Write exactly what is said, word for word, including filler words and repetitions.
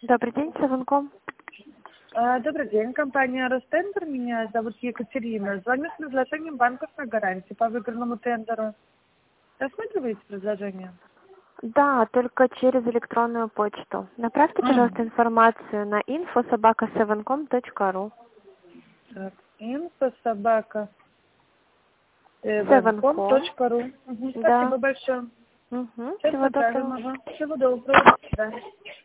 Добрый день, Саванком. А, Добрый день, компания Ростендер. Меня зовут Екатерина. Звоню с предложением банковской гарантии по выигранному тендеру. Рассматриваете предложение? Да, только через электронную почту. Направьте, пожалуйста, Мгм. информацию на инфо собака саванком точка ру. Так, инфо собака севенком Саванком. точка ру. Мгм, Да. Спасибо большое. Угу. Сейчас Всего направим. доброго. Ага. Всего доброго. До свидания.